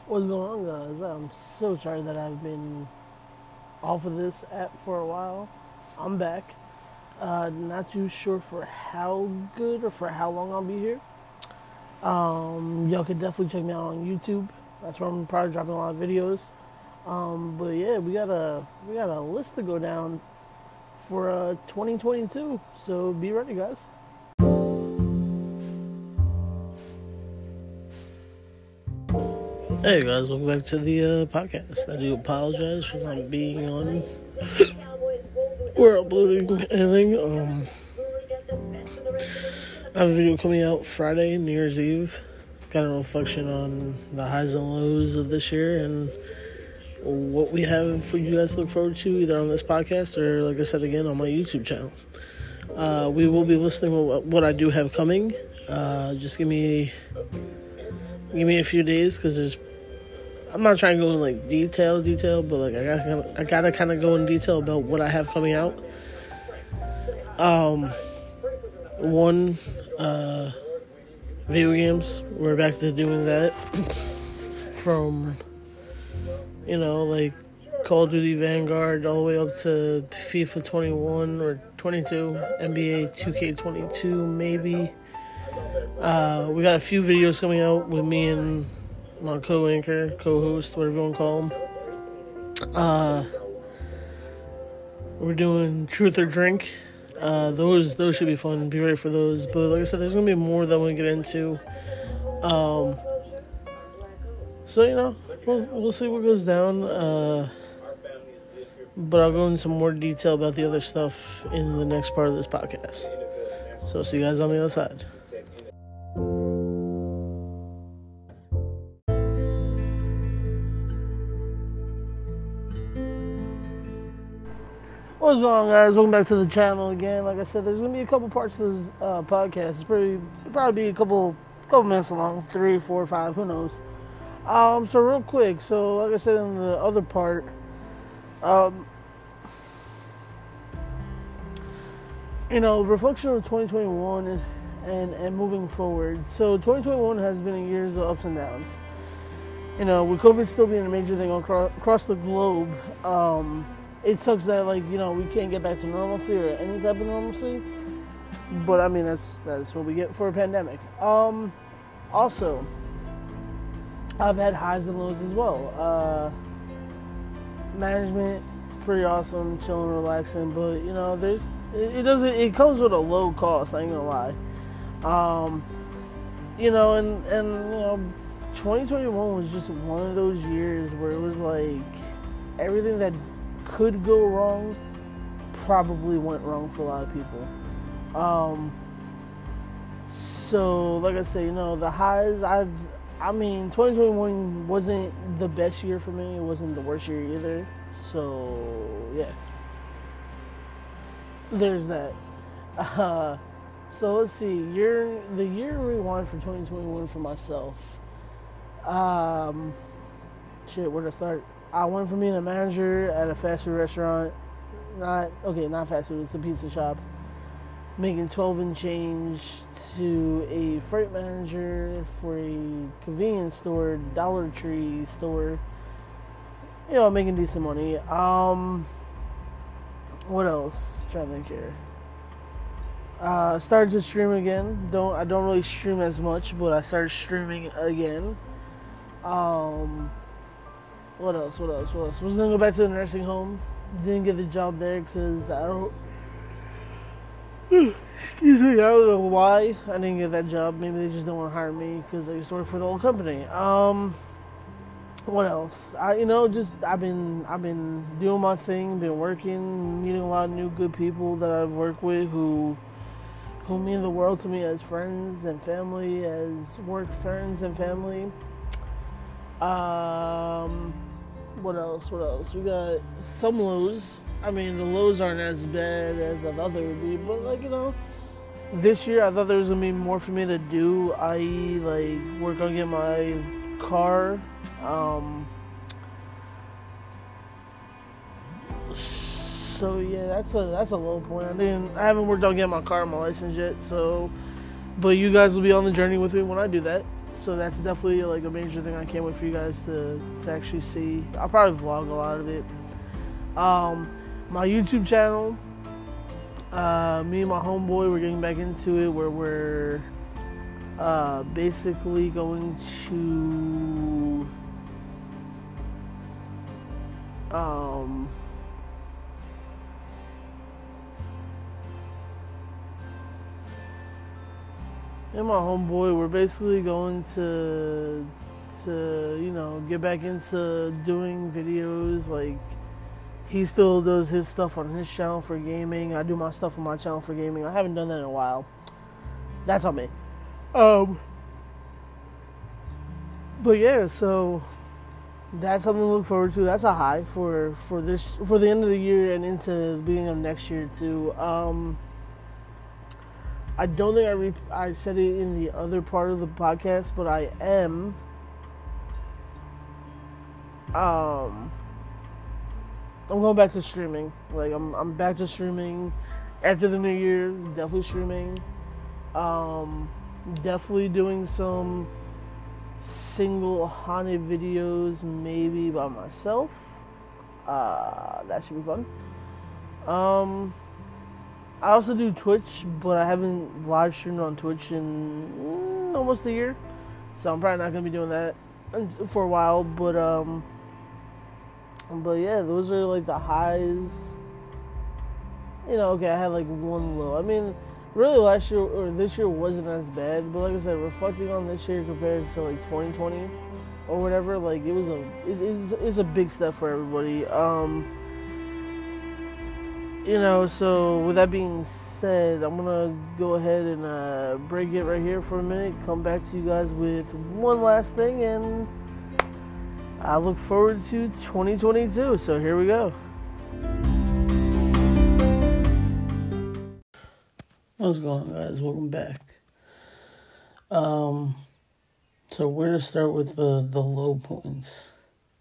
What's going on, guys? I'm so sorry that I've been off of this app for a while. I'm back. Not too sure for how good or for how long I'll be here. Y'all can definitely check me out on YouTube. That's where I'm probably dropping a lot of videos. But yeah, we got a list to go down for 2022. So be ready, guys. Hey guys, welcome back to the podcast. I do apologize for not being on or uploading anything. I have a video coming out Friday, New Year's Eve. Got a reflection on the highs and lows of this year and what we have for you guys to look forward to, either on this podcast or, like I said again, on my YouTube channel. We will be listening to what I do have coming. Just give me a few days, because I'm not trying to go in like detail, but like I gotta kind of go in detail about what I have coming out. Video games. We're back to doing that from like Call of Duty Vanguard all the way up to FIFA 21 or 22, NBA 2K22 maybe. We got a few videos coming out with me and my co-host, whatever you want to call him. We're doing Truth or Drink. Those should be fun. Be ready for those. But like I said, there's going to be more that we get into. So, we'll see what goes down. But I'll go into some more detail about the other stuff in the next part of this podcast. So, see you guys on the other side. What's going on, guys? Welcome back to the channel again. Like I said, there's going to be a couple parts of this podcast. It'll probably be a couple minutes long, 3, 4, 5, who knows. So real quick, like I said in the other part, reflection of 2021 and moving forward. So 2021 has been a year of ups and downs. With COVID still being a major thing across the globe, it sucks that we can't get back to normalcy or any type of normalcy. But I mean that's what we get for a pandemic. Also, I've had highs and lows as well. Management, pretty awesome, chilling, relaxing, but it comes with a low cost, I ain't gonna lie. 2021 was just one of those years where it was like everything that could go wrong probably went wrong for a lot of people. So like I say, the highs, 2021 wasn't the best year for me. It wasn't the worst year either. So yeah, there's that. So let's see, the year rewind for 2021 for myself. Where to start? I went from being a manager at a fast food restaurant, not fast food, it's a pizza shop, making 12 and change, to a freight manager for a convenience store, Dollar Tree store, making decent money. What else? I'm trying to think here. Started to stream again. I don't really stream as much, but I started streaming again. What else? Was gonna go back to the nursing home. Didn't get the job there because I don't know why I didn't get that job. Maybe they just don't want to hire me because I used to work for the old company. What else? I've been doing my thing, been working, meeting a lot of new good people that I've worked with who mean the world to me as friends and family, as work friends and family. What else? We got some lows. The lows aren't as bad as I thought they would be, but this year I thought there was gonna be more for me to do, i.e. work on getting my car. So yeah, that's a low point. I haven't worked on getting my car and my license yet, but you guys will be on the journey with me when I do that. So that's definitely like a major thing I can't wait for you guys to actually see. I'll probably vlog a lot of it. My YouTube channel, me and my homeboy, we're getting back into it where we're basically going to and my homeboy, we're basically going to get back into doing videos. Like, he still does his stuff on his channel for gaming. I do my stuff on my channel for gaming. I haven't done that in a while. That's on me. But yeah, so that's something to look forward to. That's a high for the end of the year and into the beginning of next year too. I don't think I said it in the other part of the podcast, but I am I'm going back to streaming. Like, I'm back to streaming after the new year. Definitely streaming. Definitely doing some single haunted videos, maybe by myself. That should be fun. I also do Twitch, but I haven't live streamed on Twitch in almost a year, so I'm probably not gonna be doing that for a while. But yeah, those are like the highs. Okay, I had like one low. I mean, really last year or this year wasn't as bad, but like I said, reflecting on this year compared to like 2020 or whatever, like it's a big step for everybody. So with that being said, I'm gonna go ahead and break it right here for a minute. Come back to you guys with one last thing, and I look forward to 2022. So here we go. What's going on, guys? Welcome back. So we're gonna start with the low points.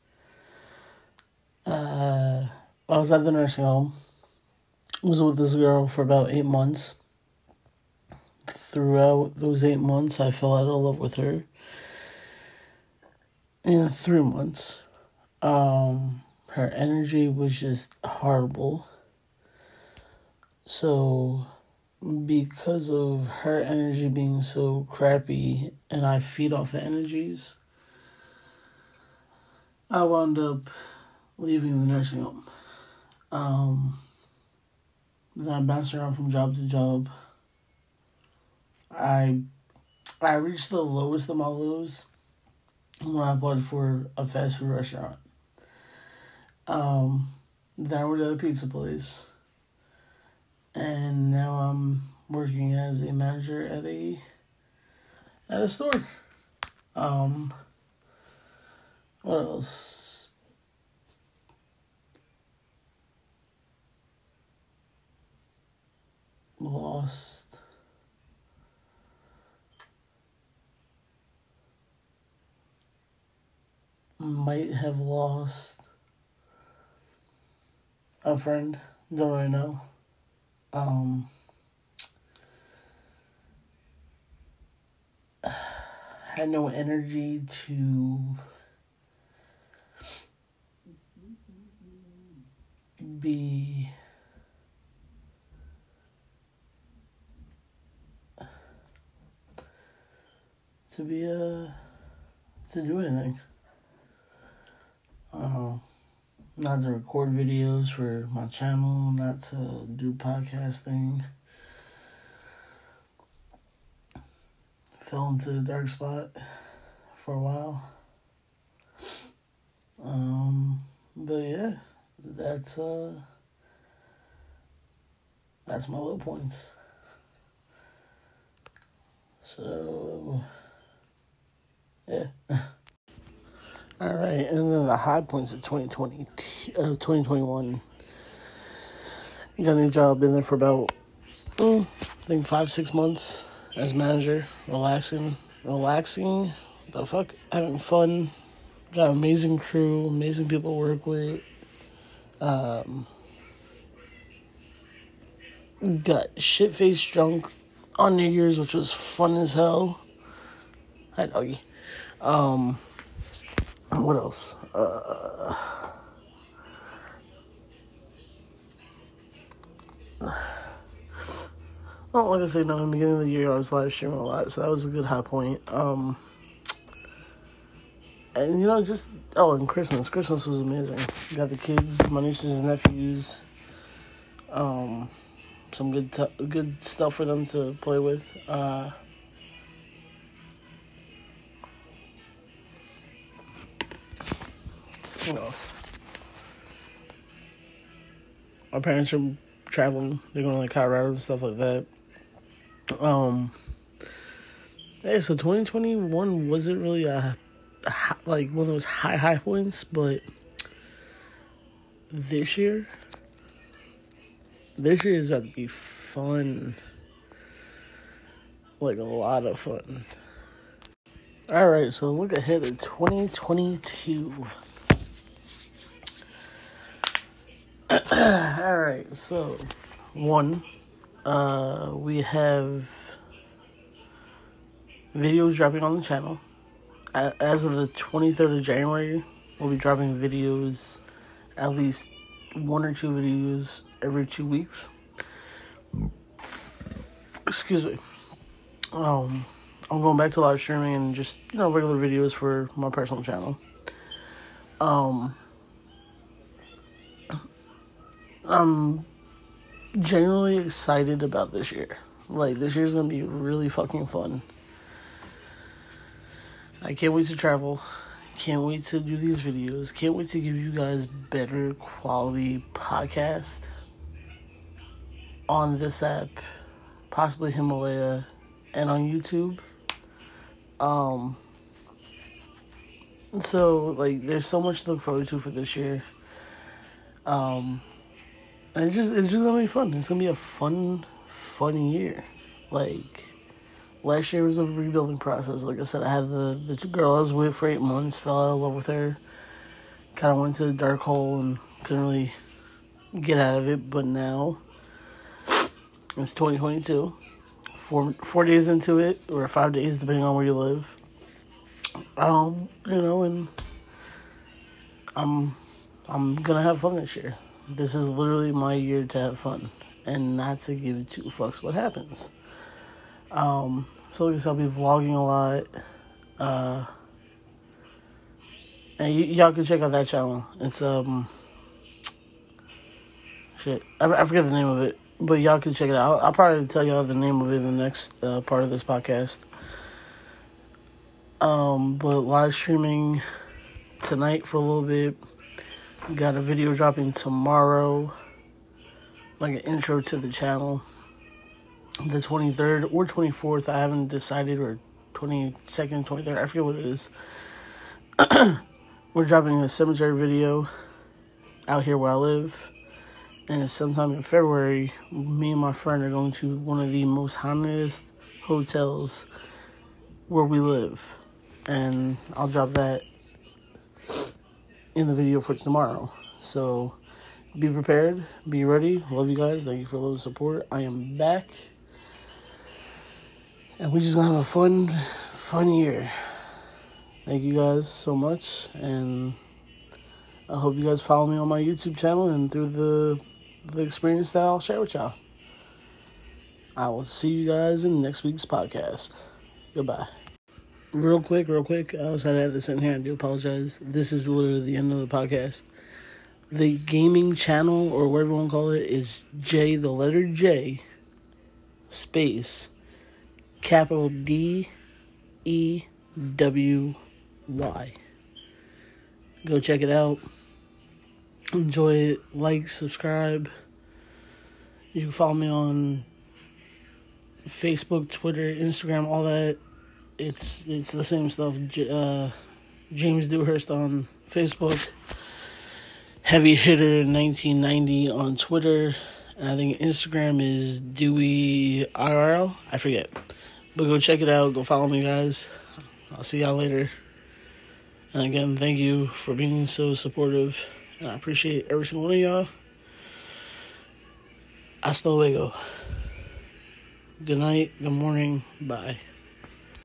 I was at the nursing home. I was with this girl for about 8 months. Throughout those 8 months, I fell out of love with her. In 3 months, her energy was just horrible. So, because of her energy being so crappy, and I feed off of energies, I wound up leaving the nursing home. Then I bounced around from job to job. I reached the lowest of my lows when I applied for a fast food restaurant. Then I worked at a pizza place. And now I'm working as a manager at a store. What else? Lost. Might have lost a friend. Don't really know. Had no energy to be to do anything. Not to record videos for my channel, not to do podcasting. Fell into a dark spot for a while. But yeah, that's my low points. So yeah. All right, and then the high points of 2021. Got a new job, been there for about, I think 5-6 months as manager, relaxing, having fun. Got an amazing crew, amazing people to work with. Got shit-faced drunk on New Year's, which was fun as hell. Hi, doggy. What else? Well, like I said, in the beginning of the year, I was live streaming a lot, so that was a good high point. And and Christmas. Christmas was amazing. Got the kids, my nieces and nephews. Some good stuff for them to play with. What else? My parents are traveling. They're going to like Colorado and stuff like that. Yeah, so 2021 wasn't really like one of those high points, but this year is about to be fun. Like a lot of fun. Alright, so look ahead at 2022. Alright, so we have videos dropping on the channel. As of the 23rd of January, we'll be dropping videos, at least 1 or 2 videos every 2 weeks. Excuse me. I'm going back to live streaming and just, regular videos for my personal channel. I'm genuinely excited about this year. Like, this year's gonna be really fucking fun. I can't wait to travel. Can't wait to do these videos. Can't wait to give you guys better quality podcast on this app, possibly Himalaya, and on YouTube. So, like, there's so much to look forward to for this year. And it's just gonna be fun. It's gonna be a fun year. Like, last year was a rebuilding process. Like I said, I had the girl I was with for 8 months, fell out of love with her, kind of went to the dark hole and couldn't really get out of it. But now it's 2022. 4 days into it, or 5 days, depending on where you live. And I'm gonna have fun this year. This is literally my year to have fun and not to give 2 fucks what happens. So like I said, I'll be vlogging a lot. And y'all can check out that channel. It's I forget the name of it, but y'all can check it out. I'll probably tell y'all the name of it in the next part of this podcast. But live streaming tonight for a little bit. Got a video dropping tomorrow, like an intro to the channel. The 23rd or 24th, I haven't decided, or 22nd, 23rd, I forget what it is. We're dropping a cemetery video out here where I live. And sometime in February, me and my friend are going to one of the most hauntedest hotels where we live. And I'll drop that in the video for tomorrow. So be prepared, be ready. Love you guys. Thank you for a little support. I am back. And we're just gonna have a fun year. Thank you guys so much. And I hope you guys follow me on my YouTube channel and through the experience that I'll share with y'all. I will see you guys in next week's podcast. Goodbye. Real quick, I was had to have this in here. I do apologize. This is literally the end of the podcast. The gaming channel, or whatever you want to call it, is J, the letter J, space, capital DEWY. Go check it out. Enjoy it. Like, subscribe. You can follow me on Facebook, Twitter, Instagram, all that. It's the same stuff. James Dewhurst on Facebook. Heavy Hitter 1990 on Twitter. And I think Instagram is Dewey IRL. I forget. But go check it out. Go follow me, guys. I'll see y'all later. And again, thank you for being so supportive. And I appreciate every single one of y'all. Hasta luego. Good night. Good morning. Bye.